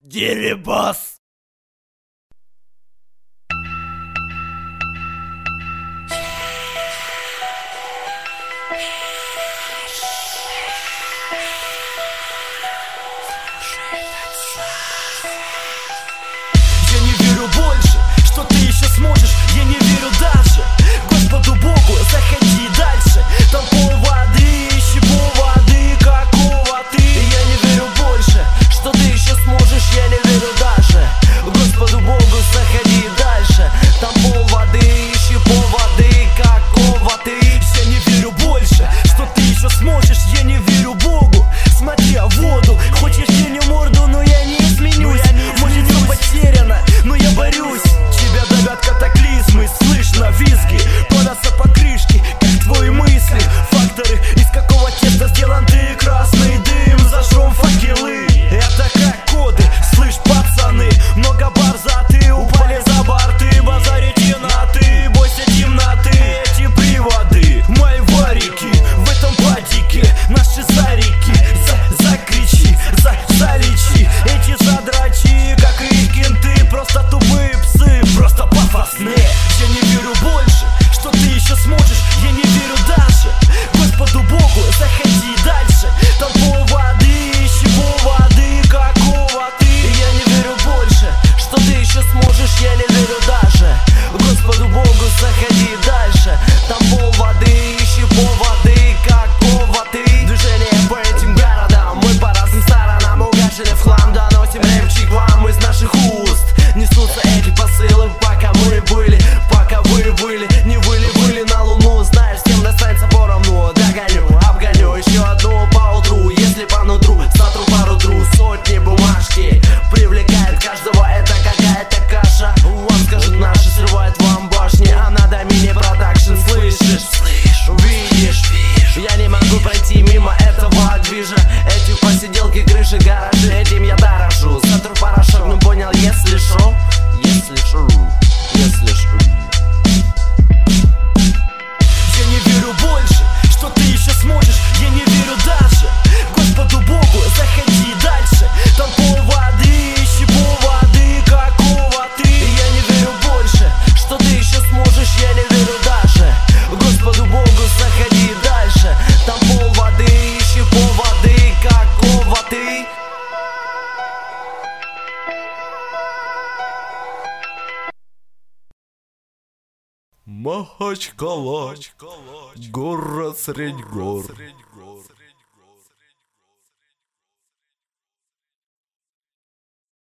Дерибас! Я не верю больше, что ты еще сможешь. Я не верю даже Господу Богу, заходи дальше. Там пол воды, ищи пол воды. Какого ты? Я не верю больше, что ты еще сможешь. Я не верю даже Господу Богу, заходи дальше. Там пол воды, ищи пол воды. Какого ты? Я не верю больше, что ты еще сможешь. Я не верю Богу, смотри в воду. Хочешь мне морду, но я не изменюсь. Может все потеряно, но я борюсь. Тебя давят катаклизмы, слышно визги, плодятся по крышке, как твои мысли. Факторы, из какого теста сделан ты. Красный дым, зажжем факелы. Это как коды, слышь, пацаны. Много борзаты, упали за борты. Базарите на ты, бойся темноты. Эти приводы, мои варики в этом падике. Наши зарики, закричи, залечи. Эти задрачи, как и кенты. Просто тупые псы, просто пафосные. Я не верю больше, что ты еще сможешь. Я не верю даже Господу Богу, заходи дальше. Там пол воды, ищи пол воды. Какого ты? Я не верю больше, что ты еще сможешь. Я не верю даже Господу Богу, заходи дальше. Там пол воды, ищи пол воды. Какого ты? Движение по этим городам, мы по разным сторонам угашили в хлам. Доносим рэпчик вам из наших уст. Несутся эти посылы, пока мы были, пока вы были, не выли на луну. Знаешь, с кем достанется поровну. Догоню, обгоню еще одну поутру. Если по нутру, сотру пару тру. Сотни бумажки привлекает каждого, это какая-то каша. Вам скажут наши, срывают вам башни. А надо мини-продакшн, слышишь? Видишь? Я не могу пройти мимо этого движа. Эти посиделки, крыши, гаражи, этим я дорожу. Сотру порошок, ну понял, если шо. Если шо. Я не верю больше, что ты еще сможешь. Я не верю даже Господу Богу, заходи дальше. Там пол воды, ищи пол воды. Какого ты? Я не верю больше, что ты еще сможешь. Я не верю даже Господу Богу, заходи дальше. Там пол воды, ищи пол воды. Какого ты? Махачкала, город средь гор.